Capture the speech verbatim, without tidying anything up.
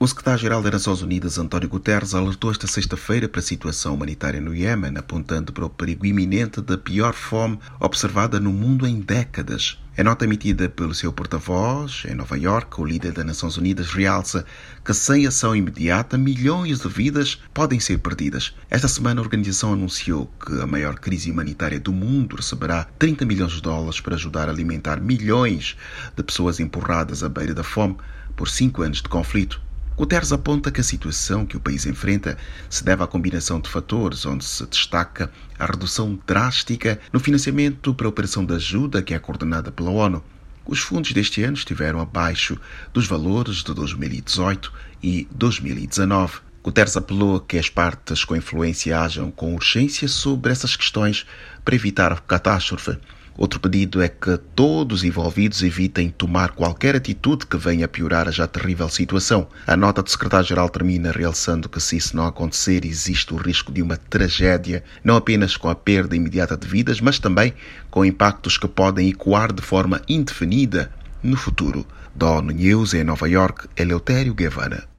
O secretário-geral das Nações Unidas, António Guterres, alertou esta sexta-feira para a situação humanitária no Iêmen, apontando para o perigo iminente da pior fome observada no mundo em décadas. Em nota emitida pelo seu porta-voz, em Nova Iorque, o líder das Nações Unidas realça que sem ação imediata, milhões de vidas podem ser perdidas. Esta semana a organização anunciou que a maior crise humanitária do mundo receberá trinta milhões de dólares para ajudar a alimentar milhões de pessoas empurradas à beira da fome por cinco anos de conflito. Guterres aponta que a situação que o país enfrenta se deve à combinação de fatores, onde se destaca a redução drástica no financiamento para a operação de ajuda que é coordenada pela ONU. Os fundos deste ano estiveram abaixo dos valores de dois mil e dezoito e dois mil e dezanove. Guterres apelou a que as partes com influência ajam com urgência sobre essas questões para evitar a catástrofe. Outro pedido é que todos os envolvidos evitem tomar qualquer atitude que venha a piorar a já terrível situação. A nota do secretário-geral termina realçando que, se isso não acontecer, existe o risco de uma tragédia, não apenas com a perda imediata de vidas, mas também com impactos que podem ecoar de forma indefinida no futuro. Da ONU News em Nova Iorque, Eleutério Guevara.